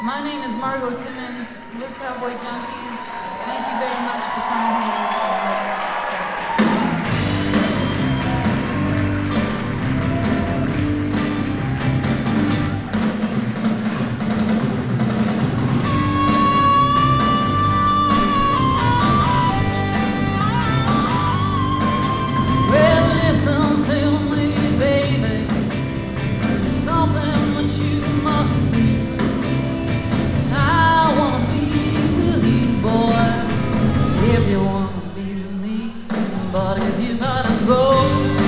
My name is Margot Timmons. We're Cowboy Junkies. Thank you very much for coming here. But if you gotta go,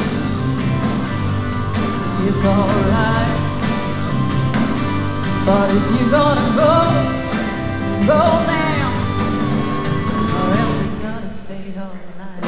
it's alright. But if you gotta go, go now, or else you gotta stay all night.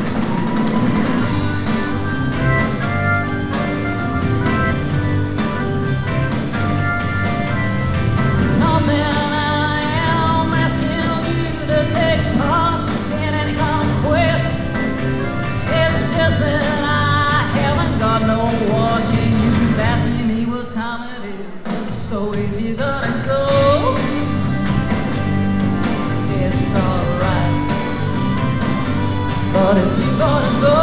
There's nothing I am asking you to take part in any conquest. Just that I haven't got no watching you asking me what time it is. So if you gotta go, it's alright. But if you gotta go,